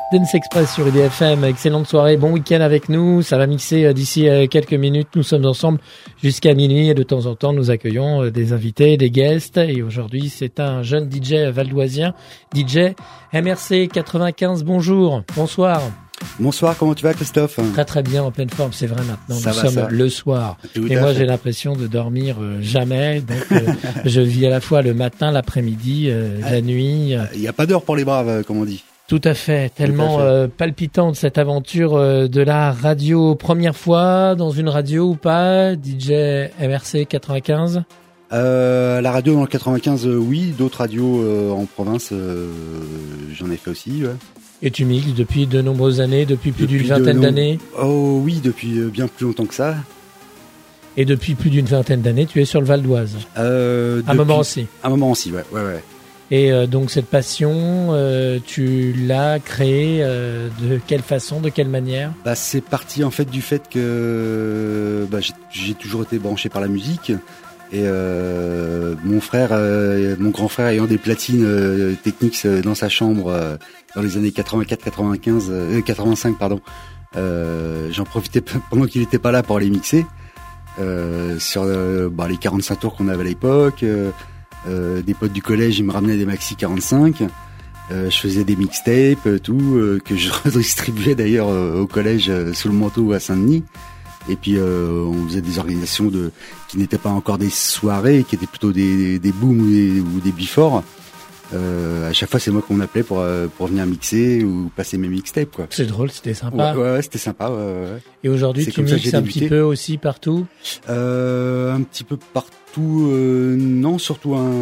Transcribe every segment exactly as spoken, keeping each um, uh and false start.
Dance Express sur I D F M, excellente soirée, bon week-end avec nous, ça va mixer d'ici quelques minutes, nous sommes ensemble jusqu'à minuit et de temps en temps nous accueillons des invités, des guests et aujourd'hui c'est un jeune D J valdoisien, D J M R C quatre-vingt-quinze, bonjour, bonsoir. Bonsoir, comment tu vas Christophe ? Très très bien, en pleine forme, c'est vrai maintenant, ça nous va, sommes ça. le soir Tout et moi fait. j'ai l'impression de dormir euh, jamais, donc euh, je vis à la fois le matin, l'après-midi, euh, la nuit. Il n'y a pas d'heure pour les braves, comme on dit. Tout à fait, tellement Tout à fait. Euh, palpitante cette aventure euh, de la radio. Première fois dans une radio ou pas, D J M R C quatre-vingt-quinze. Euh, la radio dans le quatre-vingt-quinze, euh, oui. D'autres radios euh, en province, euh, j'en ai fait aussi. Ouais. Et tu mixes depuis de nombreuses années, depuis plus Depuis d'une de vingtaine no- d'années. Oh oui, depuis euh, bien plus longtemps que ça. Et depuis plus d'une vingtaine d'années, tu es sur le Val d'Oise. Euh, Un depuis- moment aussi. Un moment aussi, ouais, ouais, ouais. Et euh, donc cette passion, euh, tu l'as créée euh, de quelle façon, de quelle manière ? Bah, c'est parti en fait du fait que bah, j'ai, j'ai toujours été branché par la musique et euh, mon frère, euh, mon grand frère ayant des platines euh, Technics euh, dans sa chambre euh, dans les années quatre-vingt-quatre quatre-vingt-quinze, euh, quatre-vingt-cinq pardon, euh, j'en profitais p- pendant qu'il était pas là pour les mixer euh, sur euh, bah, les quarante-cinq tours qu'on avait à l'époque. Euh, euh, des potes du collège, ils me ramenaient des maxi quarante-cinq. Euh, je faisais des mixtapes, euh, tout, euh, que je redistribuais d'ailleurs euh, au collège euh, sous le manteau à Saint-Denis. Et puis euh, on faisait des organisations de qui n'étaient pas encore des soirées, qui étaient plutôt des, des booms ou des, ou des before. Euh, à chaque fois, c'est moi qu'on appelait pour euh, pour venir mixer ou passer mes mixtapes, quoi. C'est drôle, c'était sympa. Ouais, ouais, ouais, c'était sympa. Ouais, ouais. Et aujourd'hui, C'est tu comme ça que mixes j'ai un débuté. petit peu aussi partout. Euh, un petit peu partout, euh, non, surtout un,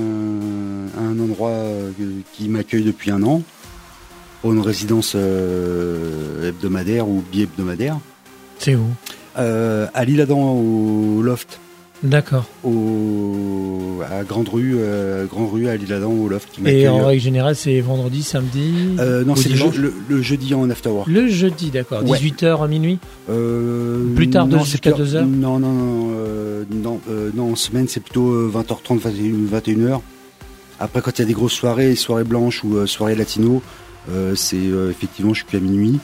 un endroit euh, qui m'accueille depuis un an, pour une résidence euh, hebdomadaire ou bi-hebdomadaire. C'est où ? Euh, à l'Isle-Adam, au Loft, D'accord. au, à Grande Rue, euh, Grande Rue à l'Isle-Adam, au Loft, qui m'accueille. Et en règle générale, c'est vendredi, samedi Euh, non, ou c'est le, dimanche je- le, le jeudi en afterwork. Le jeudi, d'accord. Ouais. dix-huit heures à minuit. Euh, Plus tard, de- non, c'est jusqu'à plus- deux heures Non, non, non, euh, non, euh, non, en semaine c'est plutôt euh, vingt heures trente, vingt et une heures. Après, quand il y a des grosses soirées, soirées blanches ou euh, soirées latino, euh, c'est euh, effectivement, je suis plus à minuit.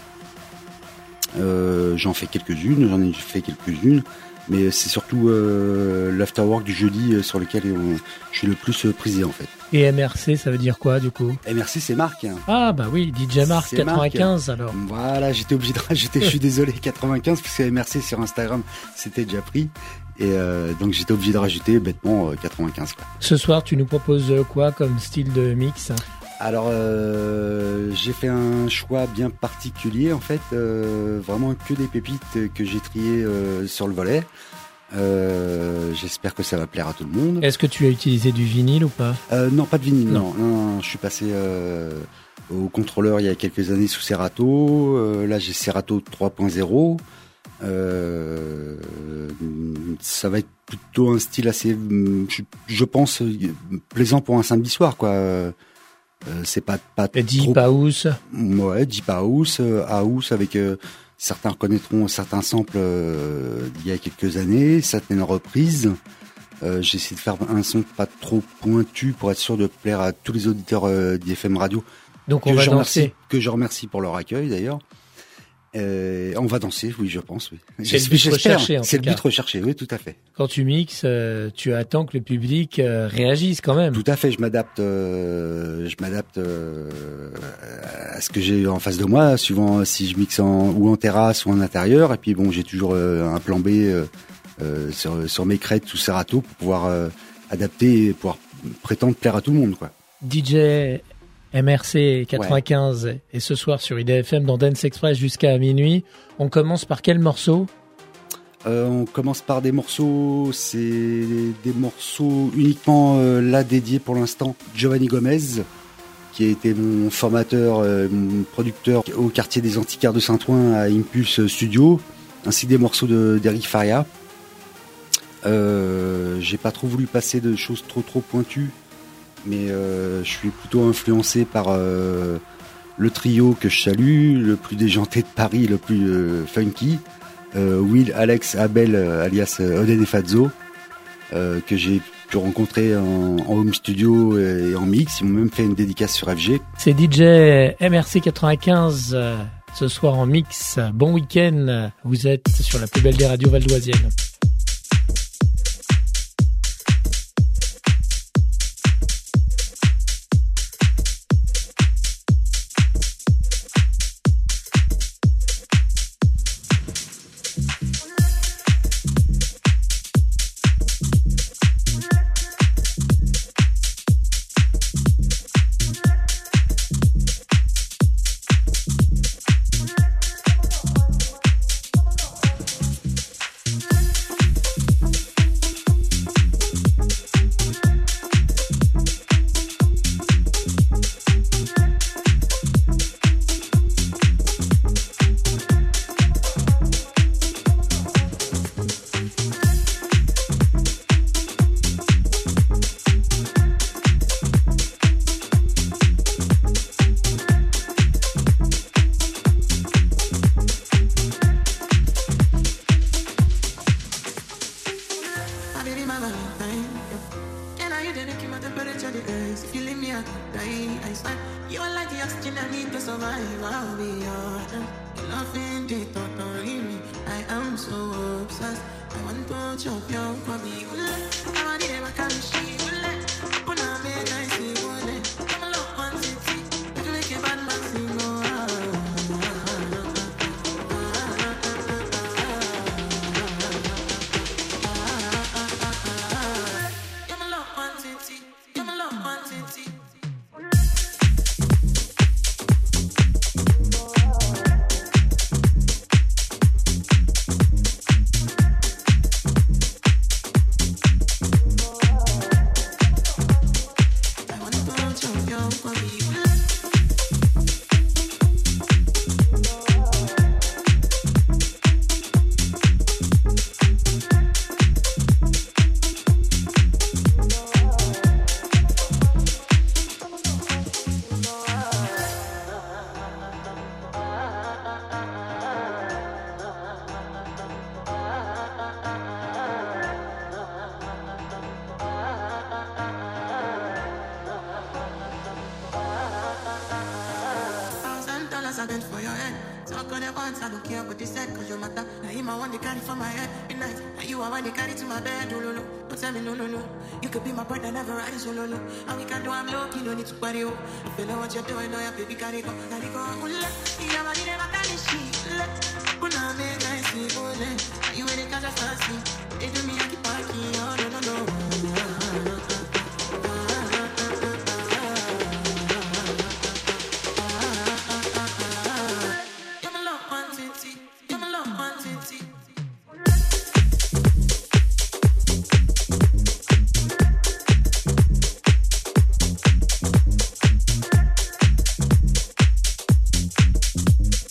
Euh, j'en fais quelques-unes, j'en ai fait quelques-unes, mais c'est surtout euh, l'afterwork du jeudi euh, sur lequel on- je suis le plus euh, prisé en fait. Et M R C, ça veut dire quoi du coup ? Et merci, c'est Marc. Hein. Ah bah oui, D J Mark C'est Marc. quatre-vingt-quinze alors. Voilà, j'étais obligé de rajouter, je suis désolé, quatre-vingt-quinze, parce que M R C sur Instagram, c'était déjà pris. Et euh, donc j'étais obligé de rajouter bêtement euh, quatre-vingt-quinze. Quoi. Ce soir, tu nous proposes quoi comme style de mix ? Alors euh, j'ai fait un choix bien particulier en fait, euh, vraiment que des pépites que j'ai triées euh, sur le volet. Euh, j'espère que ça va plaire à tout le monde. Est-ce que tu as utilisé du vinyle ou pas ? Euh, non, pas de vinyle, Non. non. Non, non, je suis passé euh, au contrôleur il y a quelques années sous Serato. Euh, là, j'ai Serato trois point zéro. Euh, ça va être plutôt un style assez, je, je pense, plaisant pour un samedi soir, quoi. Euh, c'est pas pas Deep trop. House. Ouais, deep house, euh, house avec euh, certains reconnaîtront certains samples euh, d'il y a quelques années, certaines reprises. Euh, j'ai essayé de faire un son pas trop pointu pour être sûr de plaire à tous les auditeurs euh, d'I F M Radio. Donc on que va je danser. remercie, que je remercie pour leur accueil d'ailleurs. Euh, on va danser, oui, je pense, oui. C'est le but J'espère. recherché, en C'est tout le but cas. recherché, oui, tout à fait. Quand tu mixes, euh, tu attends que le public euh, réagisse quand même. Tout à fait, je m'adapte, euh, je m'adapte euh, à ce que j'ai en face de moi, suivant si je mixe en, ou en terrasse ou en intérieur. Et puis bon, j'ai toujours euh, un plan B euh, euh, sur, sur mes crêtes ou Serato pour pouvoir euh, adapter et pouvoir prétendre plaire à tout le monde, quoi. D J M R C quatre-vingt-quinze ouais. Et ce soir sur I D F M dans Dance Express jusqu'à minuit. On commence par quel morceau ? Euh, on commence par des morceaux, c'est des morceaux uniquement euh, là dédiés pour l'instant. Giovanni Gomez, qui a été mon formateur, euh, mon producteur au quartier des Antiquaires de Saint-Ouen à Impulse Studio, ainsi que des morceaux de, d'Eric Faria. Euh, j'ai pas trop voulu passer de choses trop trop pointues, mais euh, je suis plutôt influencé par euh, le trio que je salue, le plus déjanté de Paris, le plus euh, funky. Euh, Will, Alex, Abel, euh, alias euh, Oden et Fazzo, euh, que j'ai pu rencontrer en, en home studio et en mix. Ils m'ont même fait une dédicace sur F G. C'est D J M R C quatre-vingt-quinze euh, ce soir en mix. Bon week-end. Vous êtes sur la plus belle des radios valdoisiennes.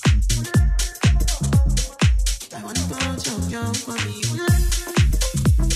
I wanna go jump, jump for me.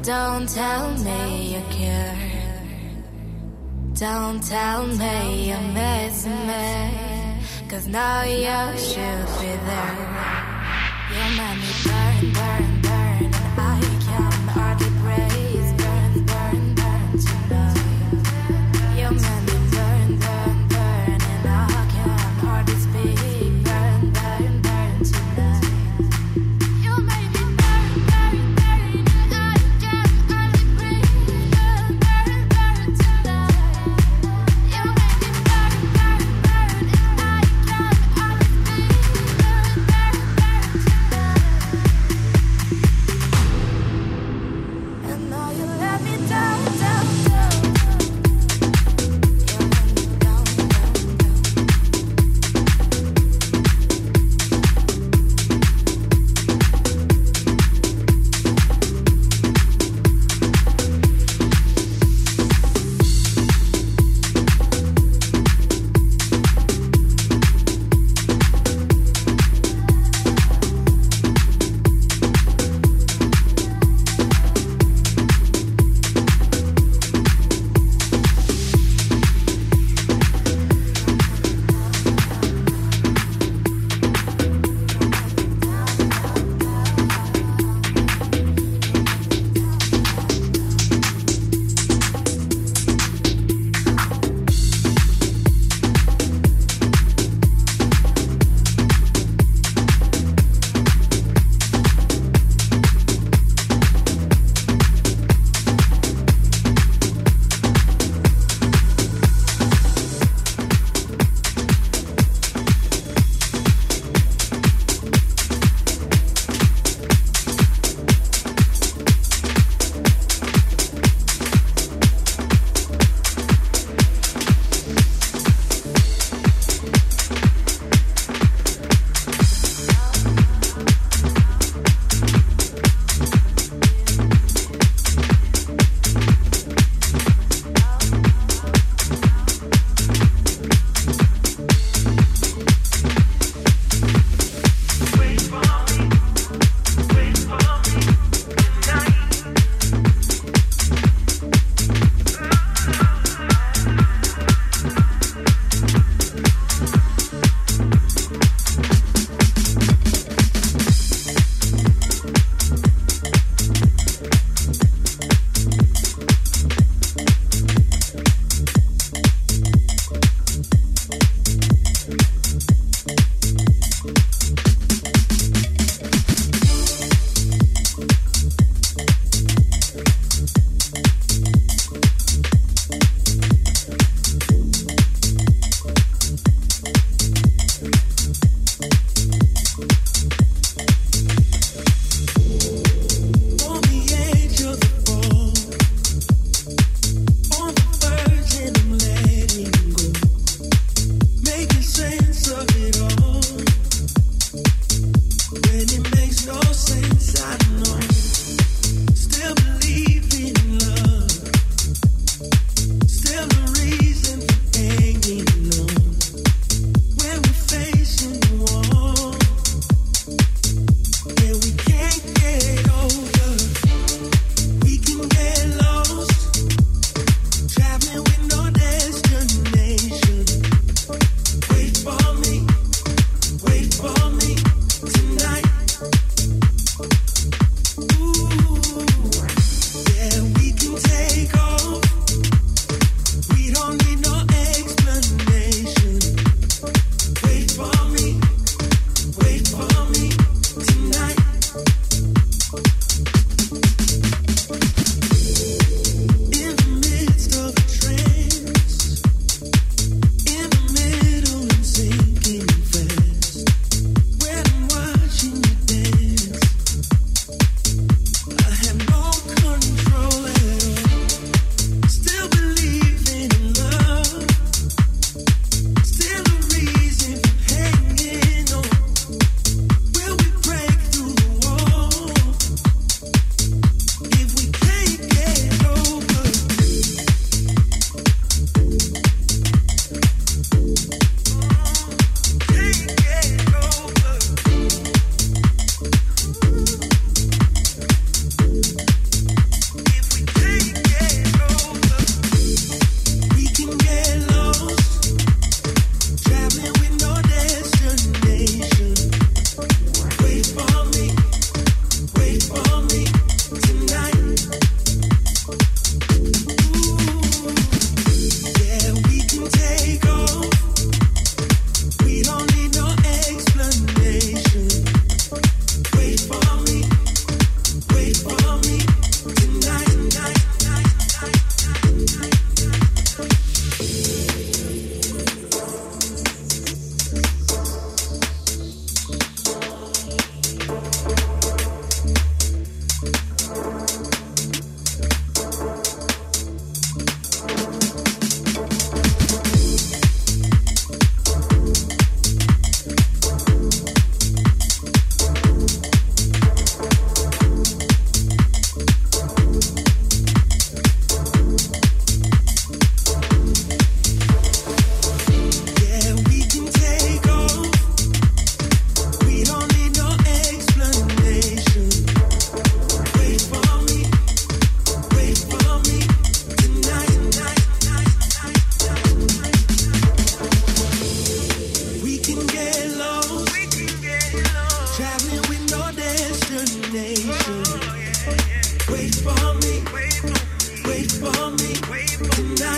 Don't tell me you care. Don't tell me you miss me. Cause now you should be there. You made me burn, burn, burn. And I can hardly breathe. Burn, burn, burn tonight. You made me burn, burn, burn. And I can hardly speak. Burn, burn, burn tonight.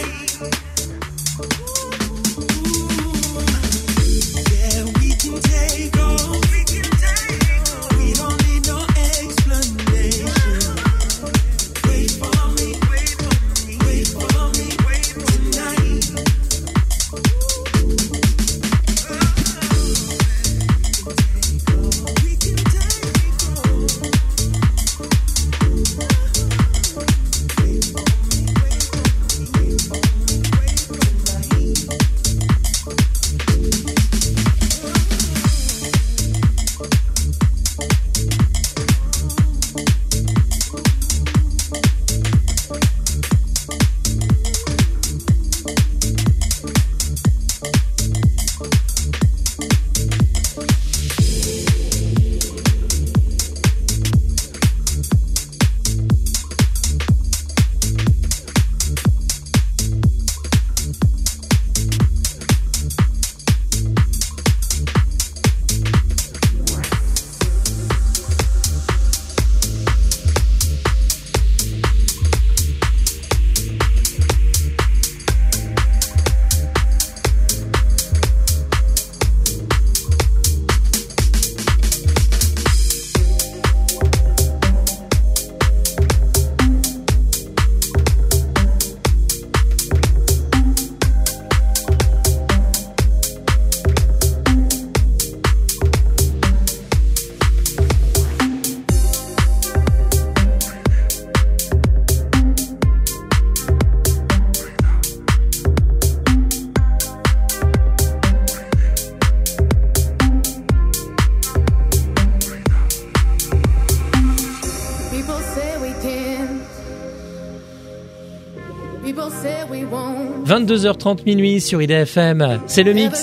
vingt-deux heures trente minuit sur I D F M, c'est le mix.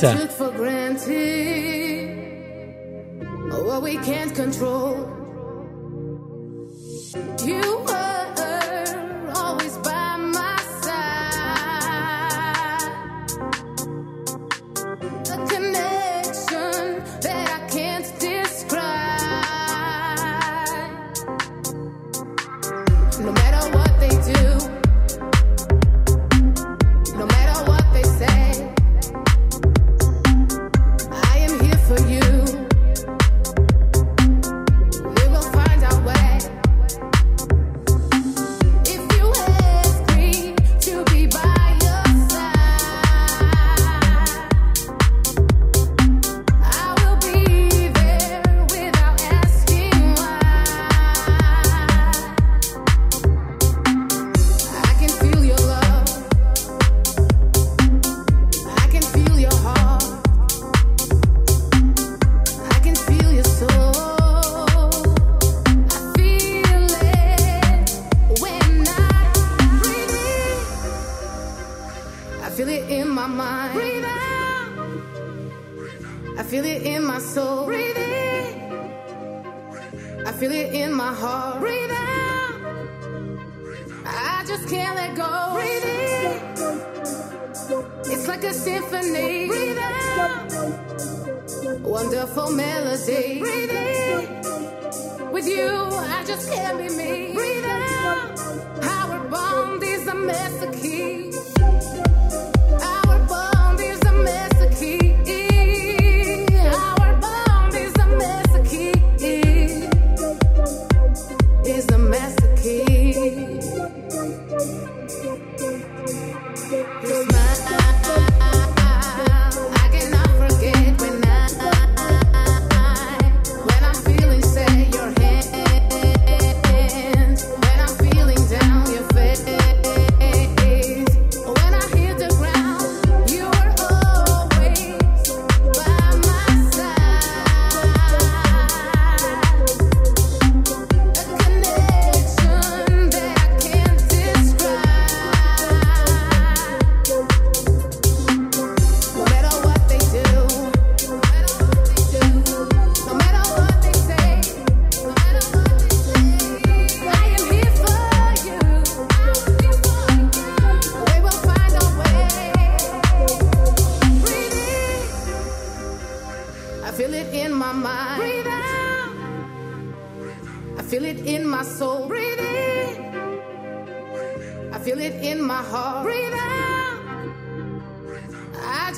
I feel it in my soul. Breathe in. I feel it in my heart. Breathe out.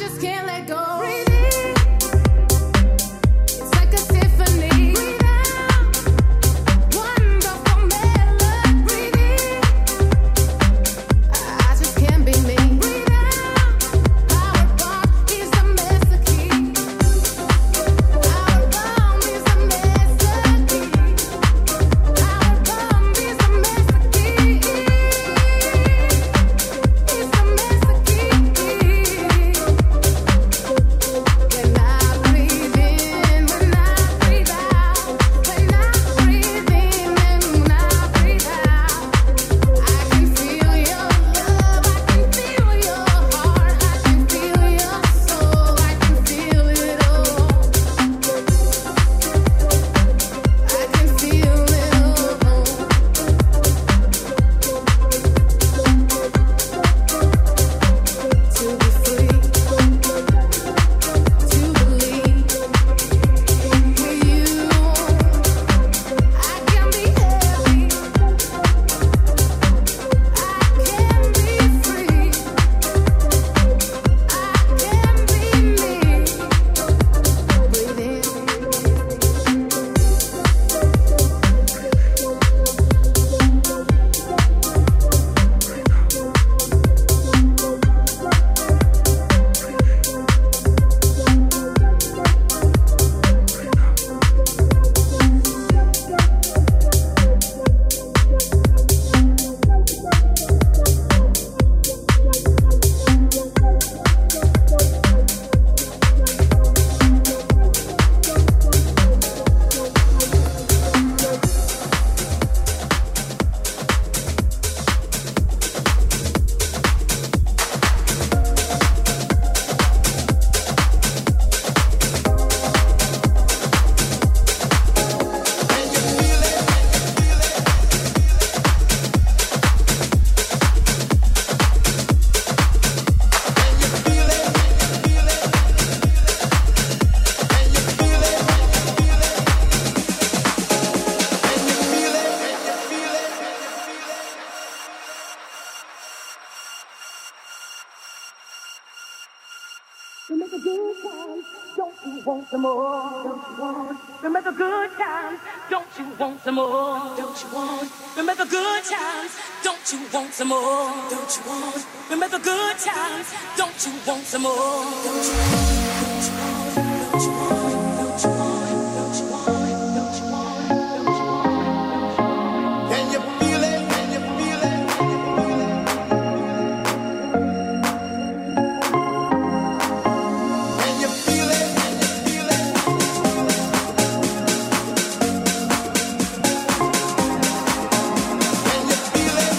want some more? Don't you want? Remember good times? Don't you want some more? Don't you want? Remember good times? Don't you want some more? Don't you want? Remember good times? Don't you want some more? Don't you want? Don't you want? Don't you want? Don't you want? Don't you want? Don't you want? Can you feel it? Can you feel it? Can you feel it? Can you feel it? Can you feel it?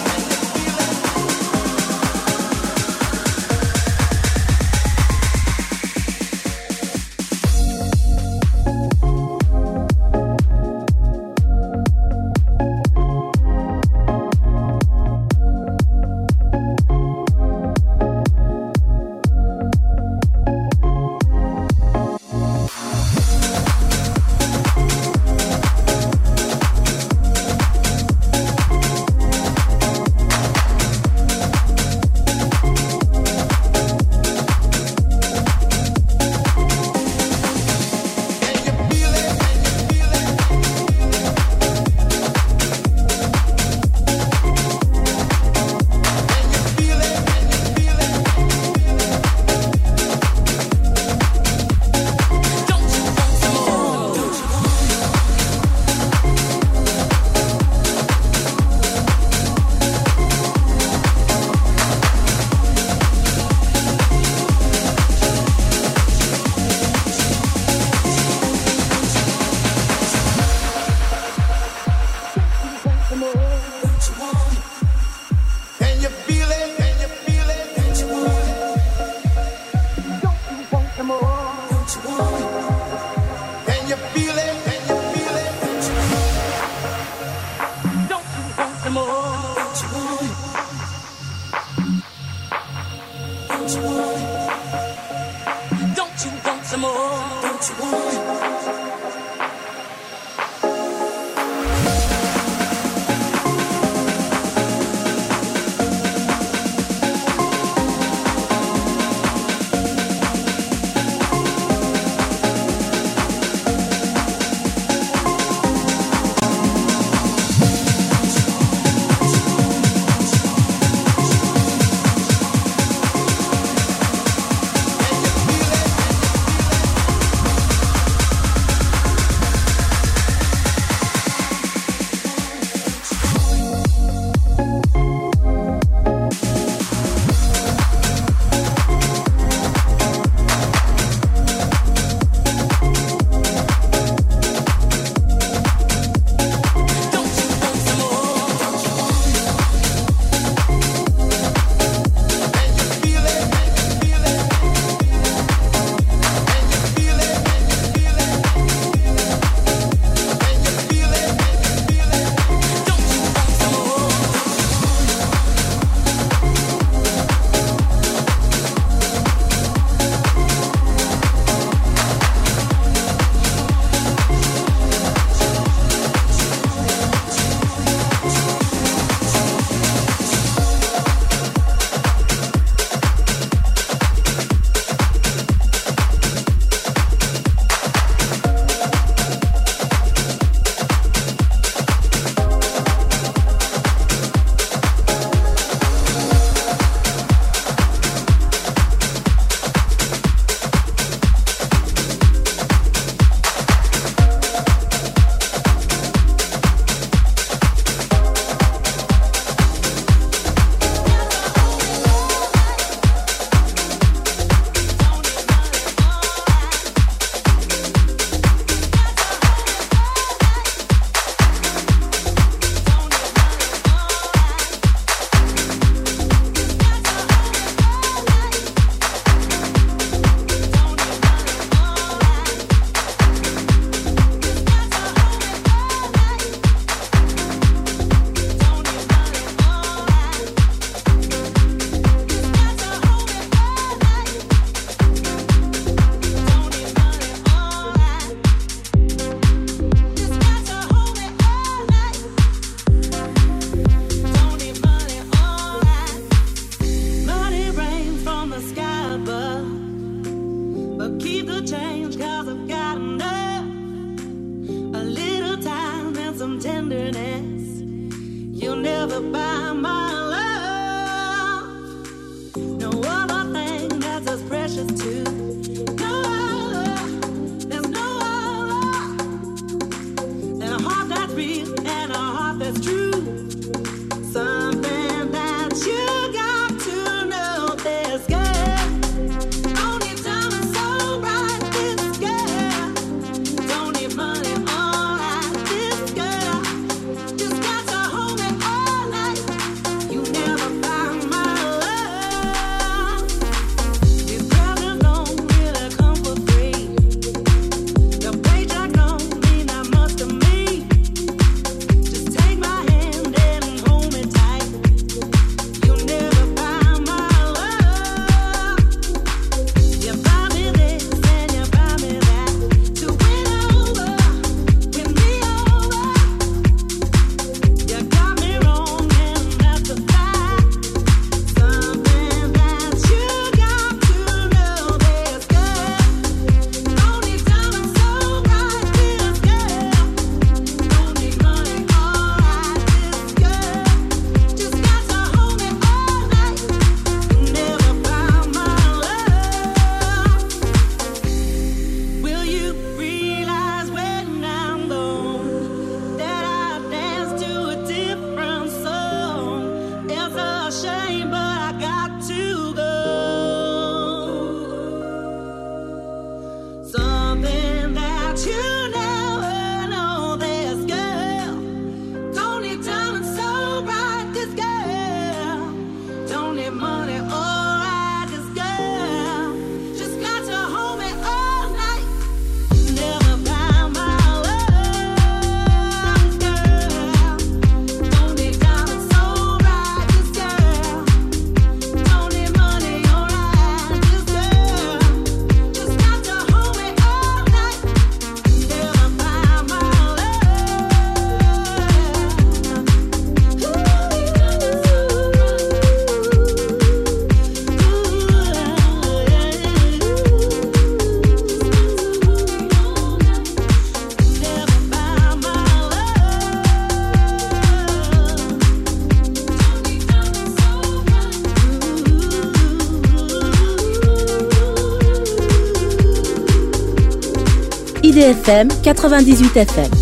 I D F M quatre-vingt-dix-huit F M.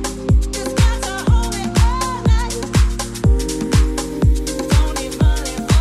Don't need money.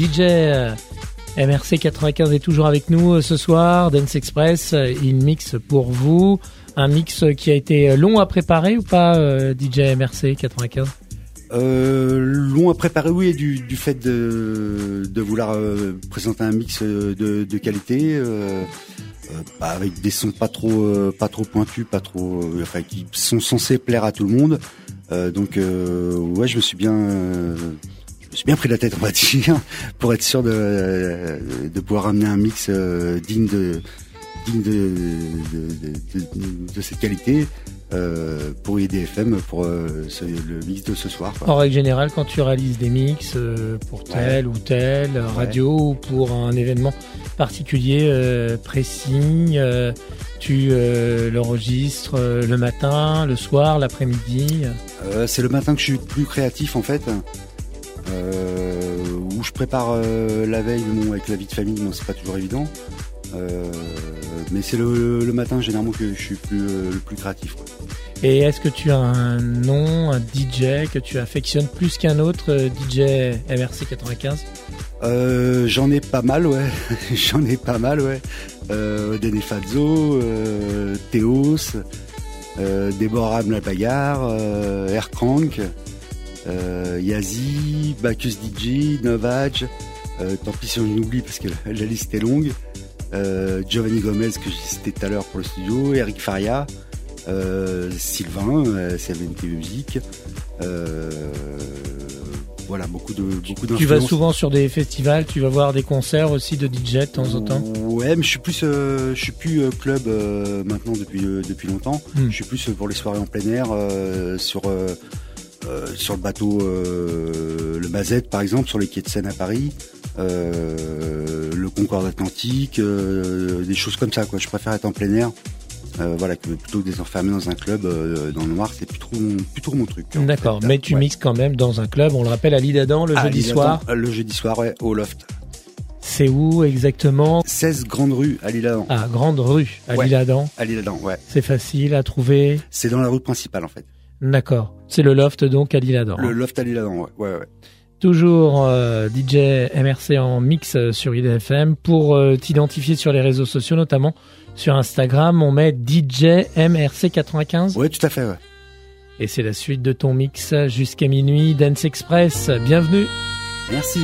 J euh, M R C quatre-vingt-quinze est toujours avec nous euh, ce soir. Dance Express, euh, il mixe pour vous. Un mix qui a été long à préparer ou pas, euh, D J M R C quatre-vingt-quinze? Euh, long à préparer, oui, du, du fait de, de vouloir euh, présenter un mix de, de qualité, euh, euh, bah, avec des sons pas trop, euh, pas trop pointus, pas trop, euh, enfin, qui sont censés plaire à tout le monde. Euh, donc, euh, ouais, je me suis bien, euh, je me suis bien pris la tête, on va dire, pour être sûr de, de pouvoir amener un mix euh, digne de, digne de, de, de, de, de cette qualité. Euh, pour I D F M, pour euh, ce, le mix de ce soir, quoi. En règle générale, quand tu réalises des mix euh, pour telle ouais. ou telle radio ouais. ou pour un événement particulier euh, précis, euh, tu euh, l'enregistres euh, le matin, le soir, l'après-midi euh, C'est le matin que je suis plus créatif en fait, euh, où je prépare euh, la veille bon, avec la vie de famille, non, c'est pas toujours évident. Euh, mais c'est le, le matin généralement que je suis plus, euh, le plus créatif, quoi. Et est-ce que tu as un nom, un D J que tu affectionnes plus qu'un autre, D J M R C quatre-vingt-quinze? euh, J'en ai pas mal, ouais. J'en ai pas mal, ouais. Euh, Denis Fazzo, euh, Théos, euh, Déborah Amla-Bagarre, euh, Aircrank, euh, Yazi, Bacchus D J, Novage. Euh, tant pis si on oublie parce que la, la liste est longue. Euh, Giovanni Gomez que j'ai cité tout à l'heure pour le studio, Eric Faria, euh, Sylvain, euh, C V M T Music, euh, voilà, beaucoup de beaucoup d'influences. Tu vas souvent sur des festivals, tu vas voir des concerts aussi de D J de temps en temps? Ouais, mais je suis plus euh, je suis plus euh, club euh, maintenant depuis euh, depuis longtemps. Hmm. Je suis plus pour les soirées en plein air, euh, sur euh, euh, sur le bateau euh, le Mazette par exemple, sur les quais de Seine à Paris. Euh, le Concorde Atlantique, euh, des choses comme ça, quoi. Je préfère être en plein air, euh, voilà, que plutôt que d'être enfermé dans un club euh, dans le noir, c'est plus trop, plus trop mon truc. D'accord, fait, mais tu ouais. mixes quand même dans un club, on le rappelle, à l'Isle-Adam le à jeudi soir. Le jeudi soir, ouais, au Loft. C'est où exactement? seize Grande Rue à l'Isle-Adam. Ah, Grande Rue à ouais, l'Isle-Adam. À l'Isle-Adam, ouais. C'est facile à trouver? C'est dans la rue principale, en fait. D'accord. C'est le Loft donc à l'Isle-Adam. Le Loft à l'Isle-Adam, ouais, ouais, ouais. Toujours euh, D J M R C en mix euh, sur I D F M. Pour euh, t'identifier sur les réseaux sociaux, notamment sur Instagram, on met D J M R C quatre-vingt-quinze. Ouais, tout à fait, ouais. Et c'est la suite de ton mix jusqu'à minuit. Dance Express, bienvenue. Merci.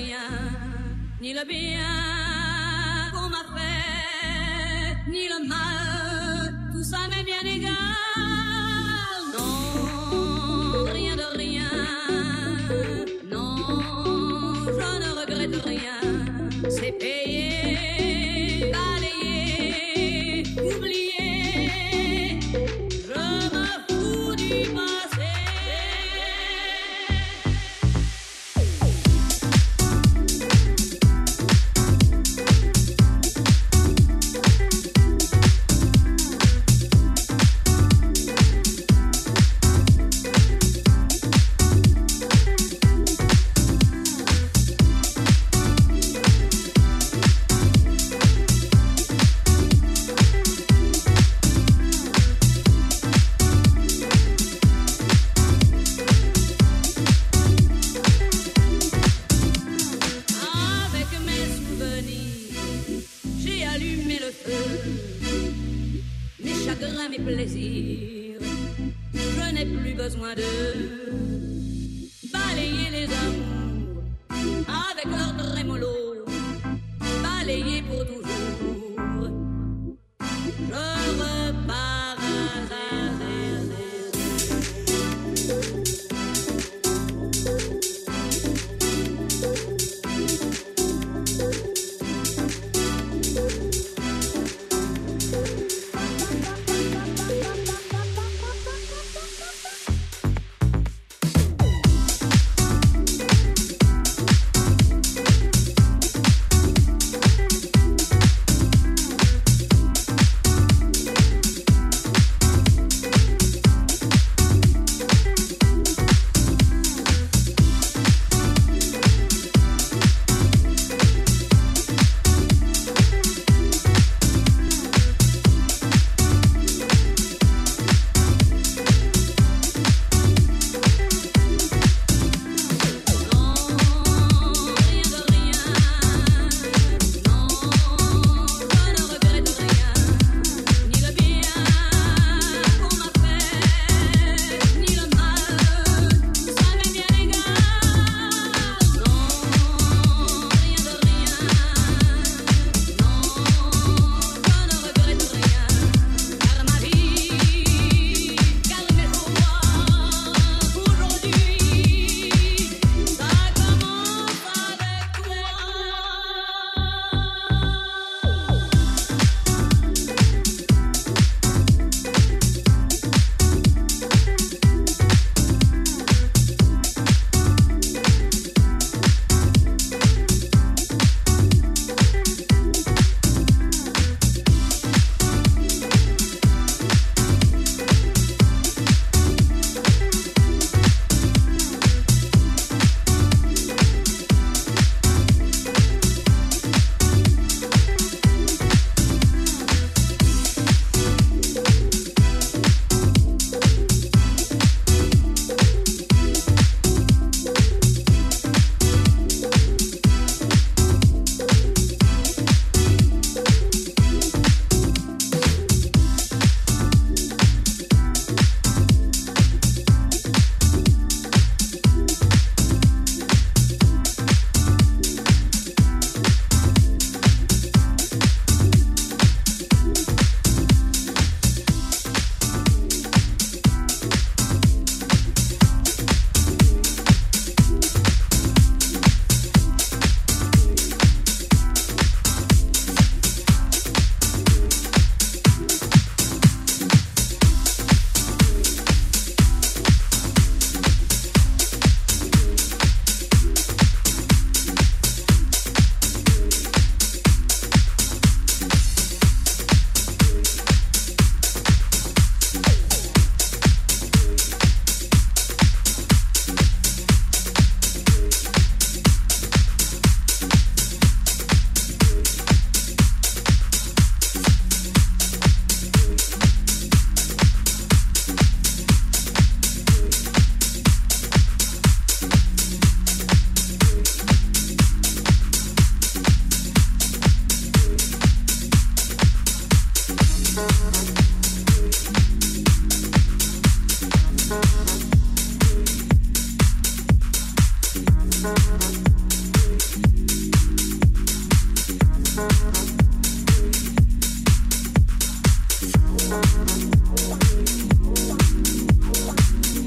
rien, ni le bien qu'on m'a fait, ni le mal, tout ça m'est bien égal. Non, rien de rien, non, je ne regrette rien, c'est payé, balayé, oublié, je me fous du passé. Avec mes souvenirs, j'ai allumé le feu. Mes chagrins, mes plaisirs, je n'ai plus besoin de balayer les amours avec leur trémolo, balayer pour toujours. Je repars à zéro.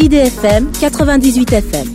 I D F M quatre-vingt-dix-huit F M.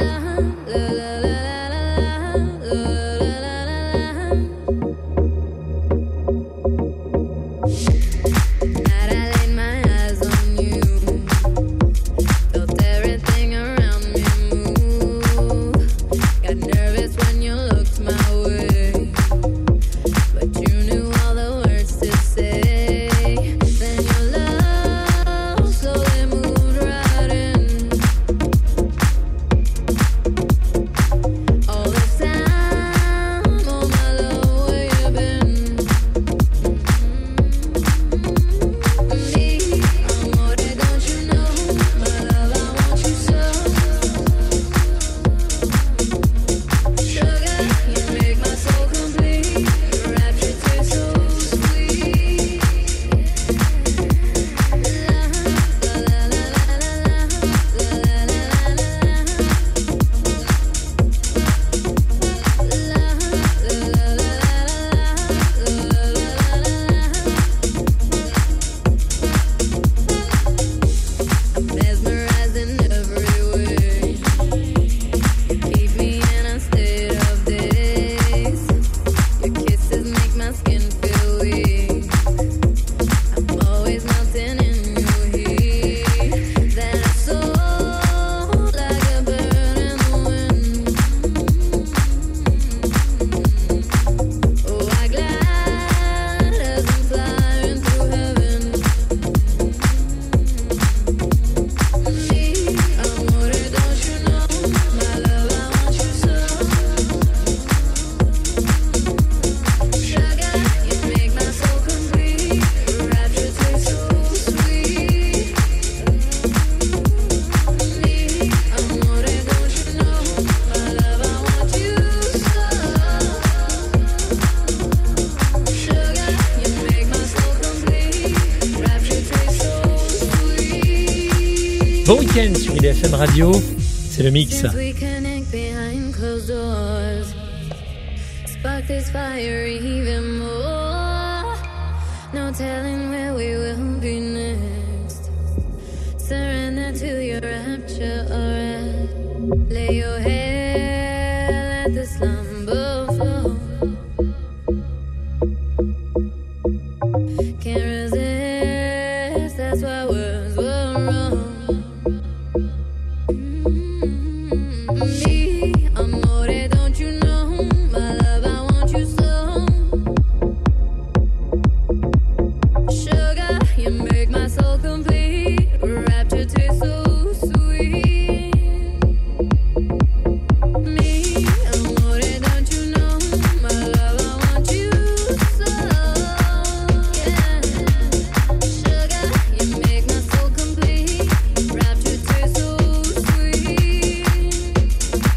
Bon week-end sur I D F M Radio, c'est le mix. No telling where we will be next. Surrender to your rapture, alright. Lay your head, let the slumber fall. Can't resist, that's why words were wrong. Me, amore, don't you know, my love, I want you so. Sugar, you make my soul complete. Rapture tastes so sweet. Me, amore, don't you know, my love, I want you so. Yeah. Sugar, you make my soul complete. Rapture tastes so sweet.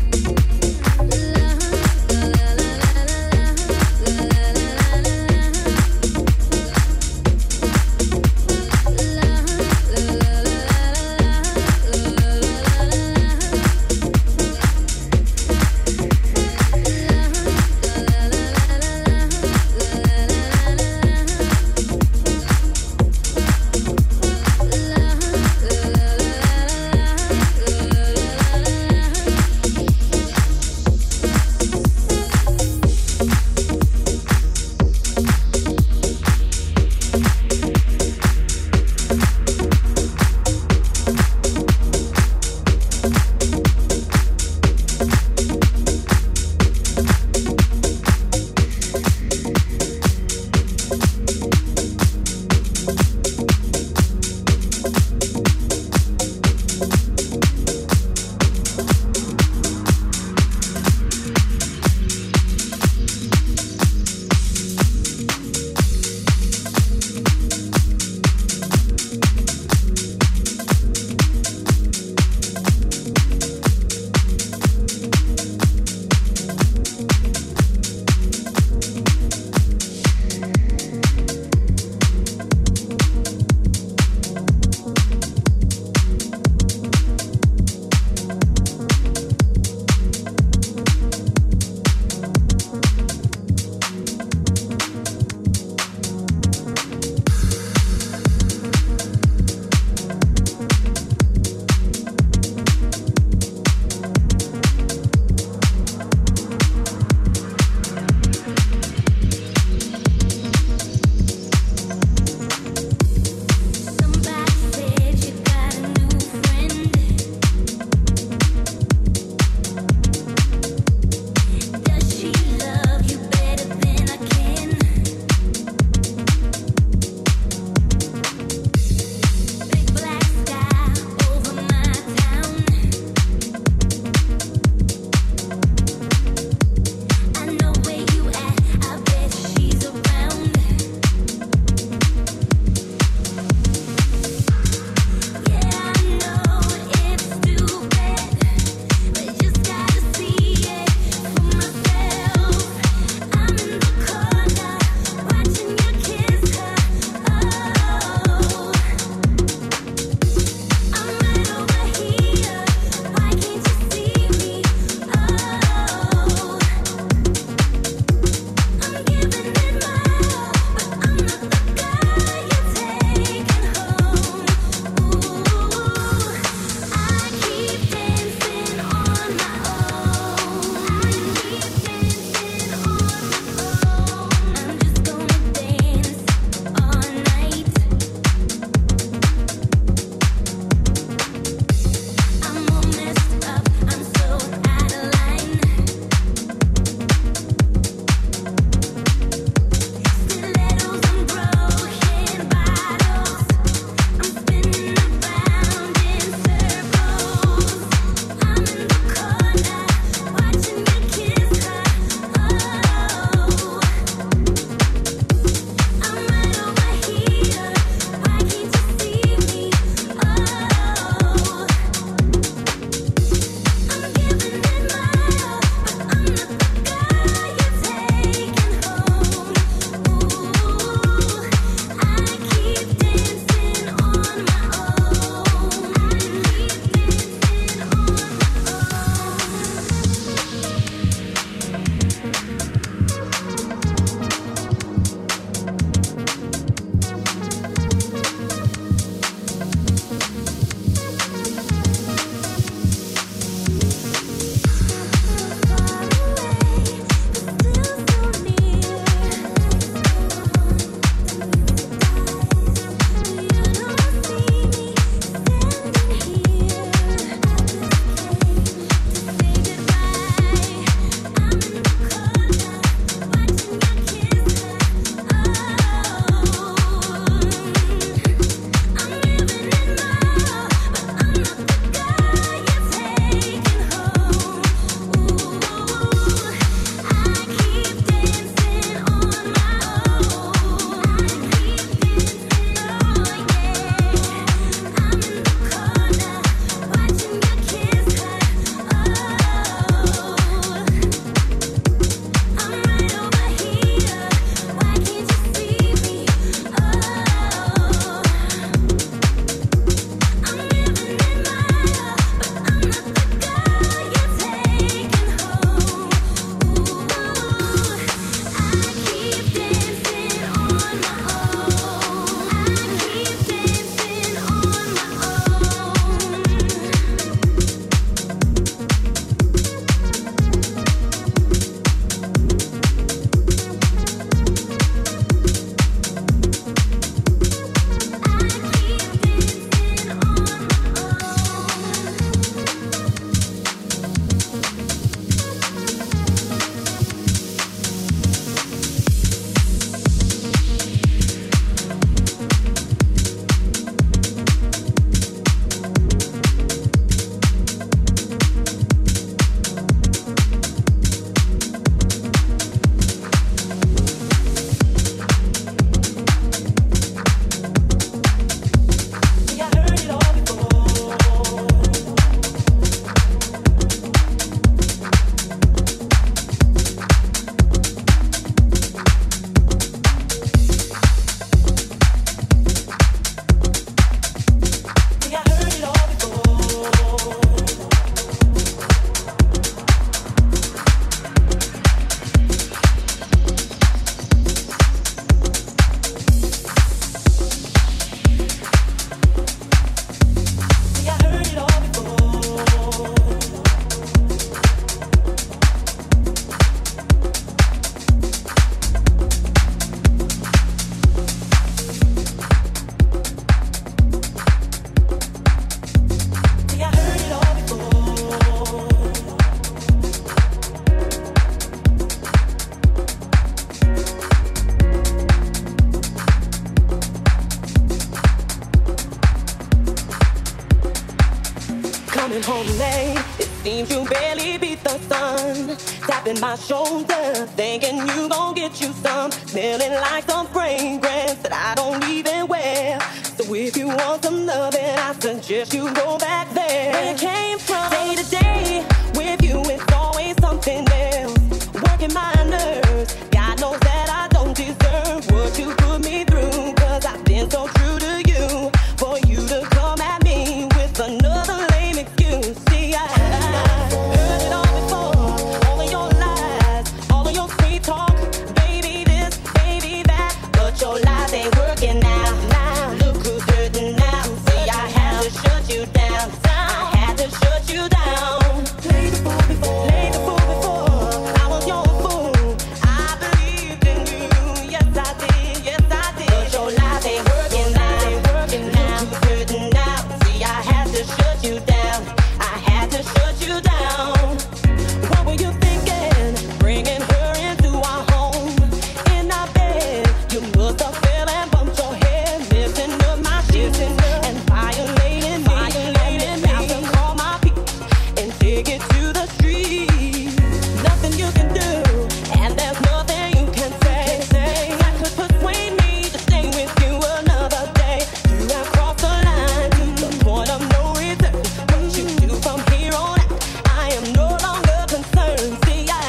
seem to barely beat the sun. Tapping my shoulder, thinking you gon' get you some. Smelling like some fragrance that I don't even wear. So if you want some loving, I suggest you go back there. Where it came from, day to day, with you it's always something else. Working my nerves, God knows that I don't deserve what you put me through. Cause I've been so true to you, for you to come at me with another lame excuse. See, I heard it all before, all of your lies, all of your sweet talk, baby this, baby that, but your lies ain't working now. Now look who's hurting now. See, I had to shut you down. I had to shut you down. Played the fool before, played the fool before. I was your fool. I believed in you. Yes I did, yes I did. But your lies ain't working now. Ain't working now. Look who's hurting now. See, I had to shut you down. I had to shut you down. What were you thinking? Bringing her into our home, in our bed. You must have fell and bumped your head, messing up my shit and violating me. And about to call my people and take it to the street. Nothing you can do, and there's nothing you can say. That could persuade me to stay with you another day. You have crossed the line to the point of no return. What you do from here on out, I am no longer concerned. See, I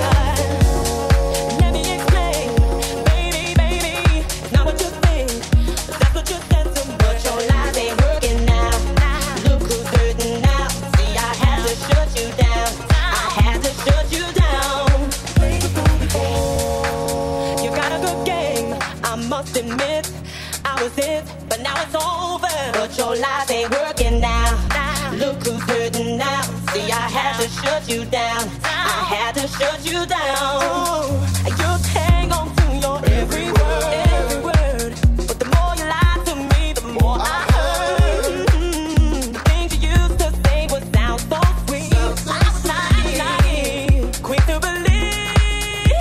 let me explain, baby, baby. Not what you think, that's what you said to me. But your lies ain't working now. Look who's hurting now. See, I had to shut you down. I had to shut you down. You got a good game, I must admit. I was it, but now it's over. But your lies ain't working now. Look who's hurting now. See, I had to shut you down. I had to shut you down. I just hang on to your every word, every word. But the more you lie to me, the more I hurt. Mm, the things you used to say would sound so sweet. I was naive, quick to believe.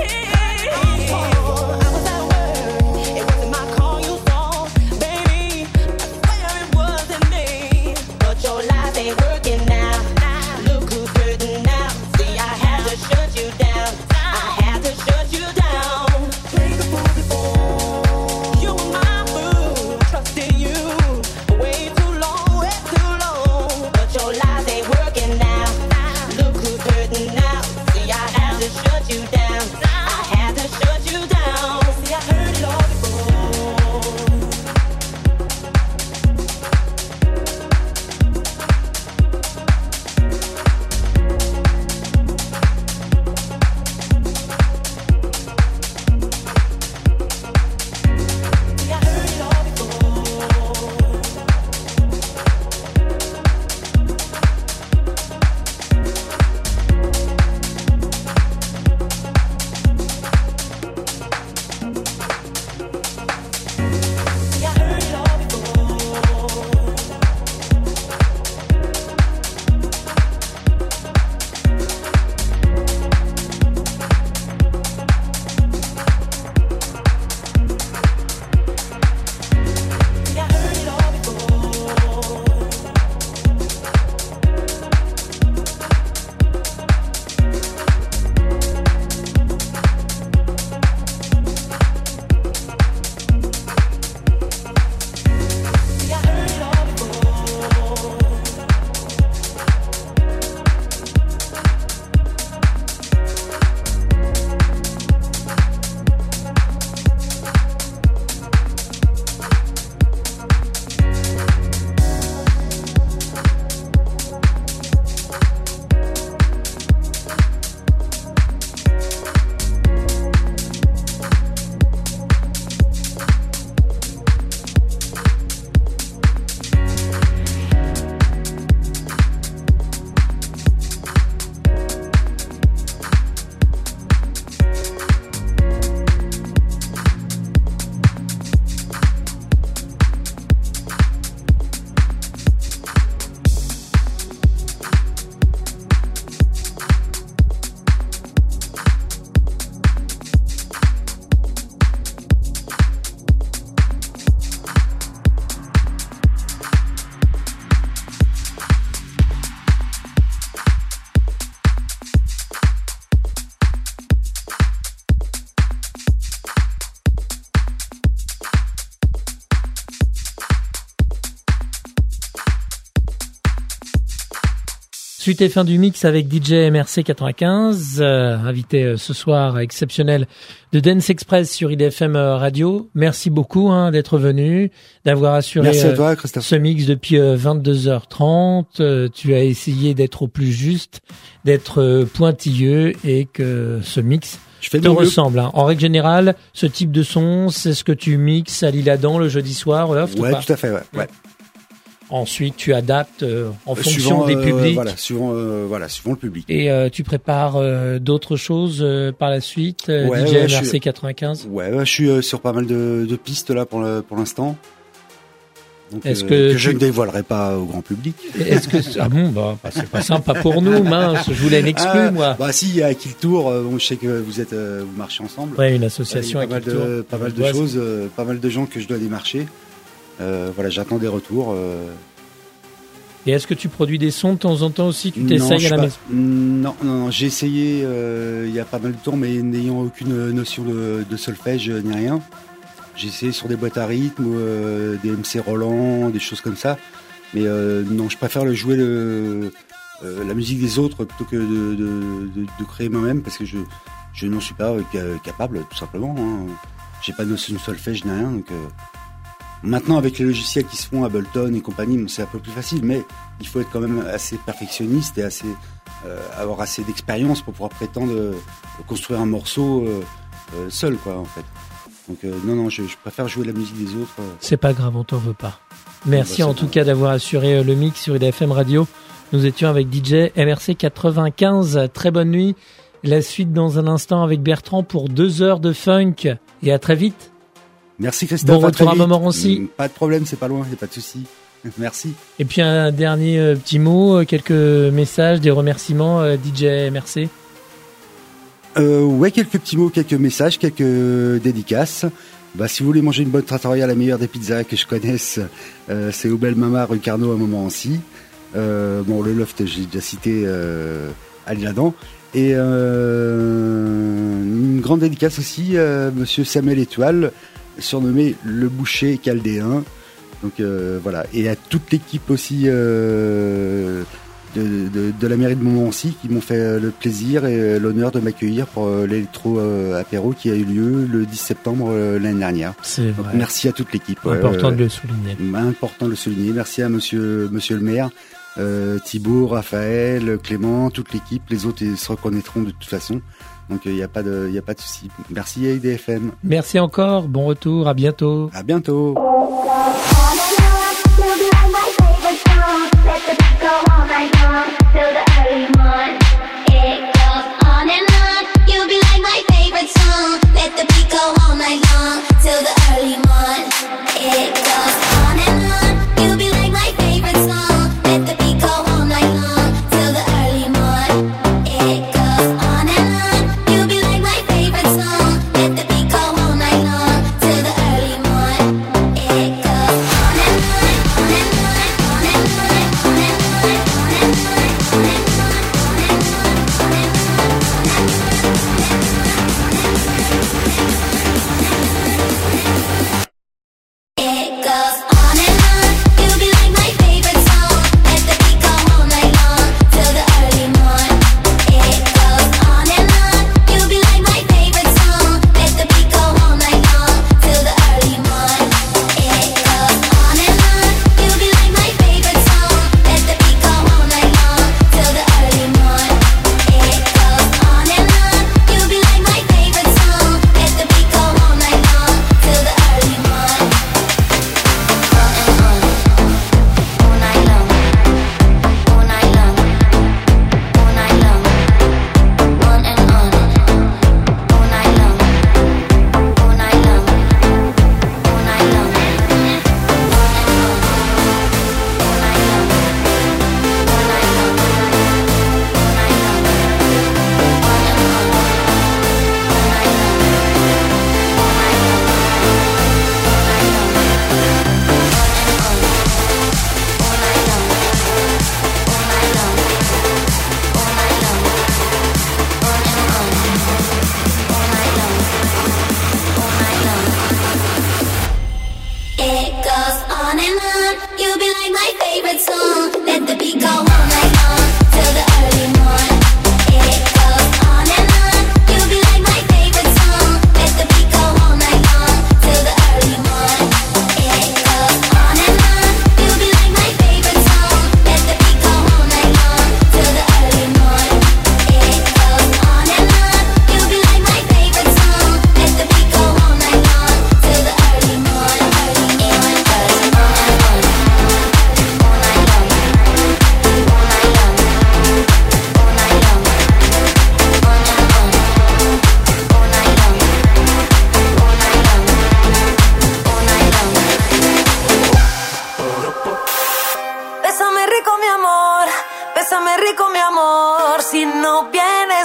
I was at work, it wasn't my call you saw, baby. I swear it wasn't me. But your lies ain't working now. Look who's hurting now. See, I had to shut you down. I had to shut you down. Play the fool before. Suite et fin du mix avec D J M R C quatre-vingt-quinze, euh, invité euh, ce soir exceptionnel de Dance Express sur I D F M Radio. Merci beaucoup hein, d'être venu, d'avoir assuré Merci à toi, euh, Christophe. ce mix depuis euh, vingt-deux heures trente. Euh, tu as essayé d'être au plus juste, d'être euh, pointilleux et que ce mix Je fais te de mon mieux. ressemble. Hein. En règle générale, ce type de son, c'est ce que tu mixes à l'Isle-Adam le jeudi soir, off, ou Ouais, pas tout à fait, ouais. ouais. Ensuite, tu adaptes euh, en fonction Suivant, des euh, publics. Voilà, suivant, euh, voilà, suivant le public. Et euh, tu prépares euh, d'autres choses euh, par la suite, euh, Ouais, D J ouais, M R je C suis- quatre-vingt-quinze. Ouais, ouais, je suis euh, sur pas mal de, de pistes là pour le, pour l'instant. Donc, Est-ce euh, que que je tu- ne dévoilerai pas au grand public. Est-ce que ah bon bah, bah, c'est pas sympa pour nous, mince. Je voulais une exclue Ah, moi. Bah si, il y a Kill Tour, euh, bon, je sais que vous êtes, euh, vous marchez ensemble. Ouais, une Euh, association il y a pas mal avec de, pas mal de choses, euh, pas mal de gens que je dois démarcher. Euh, voilà, j'attends des retours. Euh, Et est-ce que tu produis des sons de temps en temps aussi? Tu non, t'essayes je à la pas- maison? Non, non, non, j'ai essayé euh, il y a pas mal de temps, mais n'ayant aucune notion de, de solfège ni rien. J'ai essayé sur des boîtes à rythme, euh, des M C Roland, des choses comme ça. Mais euh, non, je préfère le jouer le, euh, la musique des autres plutôt que de, de, de, de créer moi-même parce que je, je n'en suis pas euh, ca- capable, tout simplement. Hein. J'ai pas de notion de solfège ni rien. Donc, euh, maintenant, avec les logiciels qui se font, Ableton et compagnie, bon, c'est un peu plus facile, mais il faut être quand même assez perfectionniste et assez, euh, avoir assez d'expérience pour pouvoir prétendre euh, construire un morceau euh, euh, seul, quoi, en fait. Donc, euh, non, non, je, je préfère jouer la musique des autres. euh. C'est pas grave, on t'en veut pas. Merci Bah, en c'est tout bon. cas d'avoir assuré euh, le mix sur I D F M Radio. Nous étions avec D J M R C quatre-vingt-quinze. Très bonne nuit. La suite dans un instant avec Bertrand pour deux heures de funk. Et à très vite. Merci Christophe. Bon à très retour à vite. Montmorency. Mm, Pas de problème, c'est pas loin, y a pas de souci. Merci. Et puis un dernier euh, petit mot, euh, quelques messages, des remerciements, euh, D J M R C. Euh, ouais, quelques petits mots, quelques messages, quelques dédicaces. Bah, si vous voulez manger une bonne trattoria, la meilleure des pizzas que je connaisse, euh, c'est au Belle Mama rue Carnot à Montmorency. Euh, bon, le loft, j'ai déjà cité euh, à l'Isle-Adam. Et euh, une grande dédicace aussi à Monsieur Samuel Étoile, surnommé le boucher chaldéen. Donc euh, voilà, et à toute l'équipe aussi euh, de, de, de la mairie de Montmorency qui m'ont fait le plaisir et l'honneur de m'accueillir pour euh, l'électro euh, apéro qui a eu lieu le dix septembre euh, l'année dernière. C'est Donc, vrai. merci à toute l'équipe. Ouais, Important ouais, de le souligner. ouais. Important de le souligner. Merci à monsieur, monsieur le maire, euh, Thibault, Raphaël, Clément, toute l'équipe. Les autres ils se reconnaîtront de toute façon. Donc il n'y a pas de, il y a pas de souci. Merci à I D F M. Merci encore, bon retour, à bientôt. À bientôt. Till the early morn.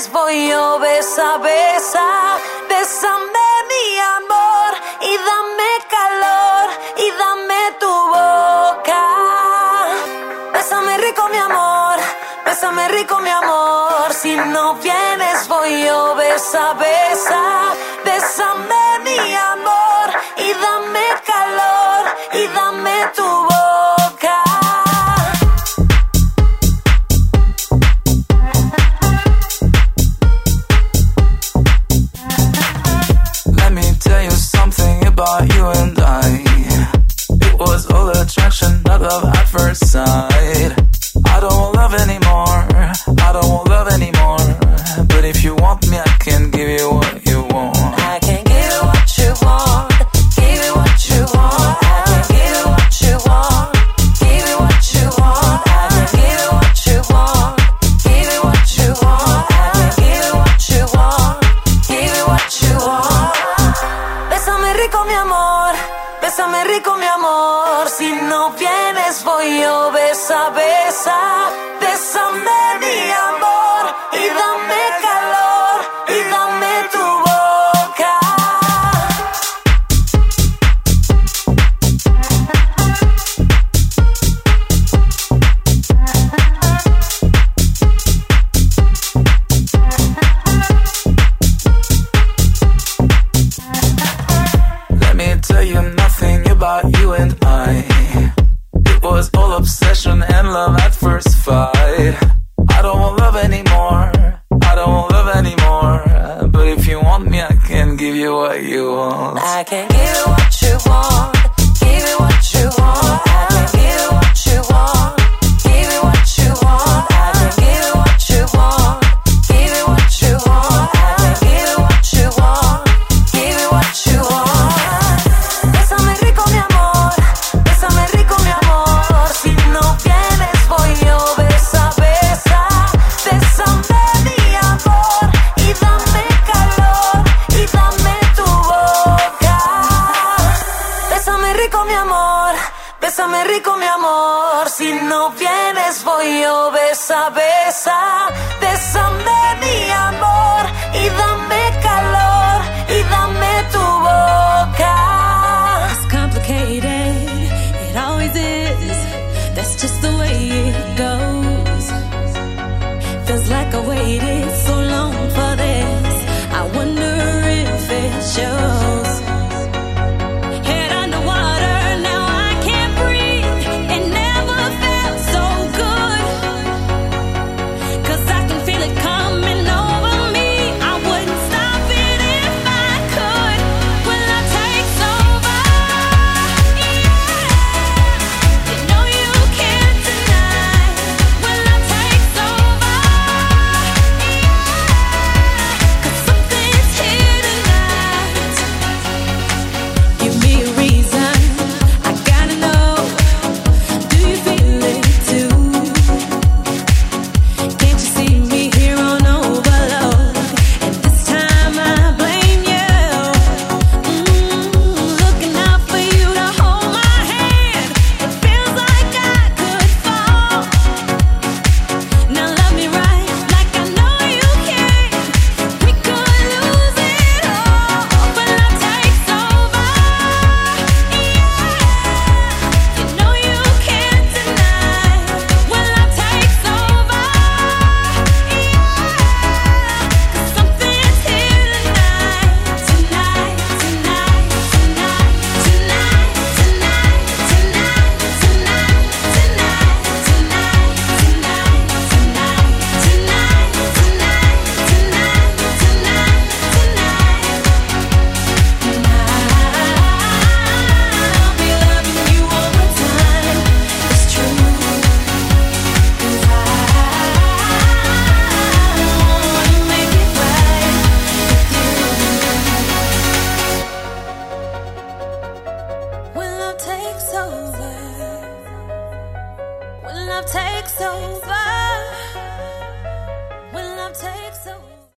vienes voglio besa, besa, bésame mi amor y dame calor y dame tu boca. Bésame rico mi amor, bésame rico mi amor, si no vienes voglio besa, besa, bésame mi amor y dame calor y dame tu boca. Let me tell you something about you and I. It was all attraction, not love at first sight. I don't want love anymore, I don't want love anymore. But if you want me, I can give you what you want. I can give you what you want, give you what you want. I can give you what you want, give you what you want. I can give you what you want, give you what you want. I can give you what you want, give you what you want. Bésame rico mi amor, bésame rico mi amor, si no vienes voglio besa, besa, bésame mi amor y dame calor y dame tu boca. Let me tell you nothing about you and I. It was all obsession and love at first fight. I don't want love anymore, I don't want love anymore. But if you want me, I can give you what you want. I can give you what you want, give you what you want. I can give you what you want, give you what you want. I can give you what you want, give you what you want. I can give you what you want, give you what you want. Bésame rico mi amor, bésame rico mi amor, si no vienes voglio besa, besa, bésame mi amor y dame calor y dame tu boca. Bésame rico mi amor, bésame rico mi amor, si no vienes voglio besa, besa, besa.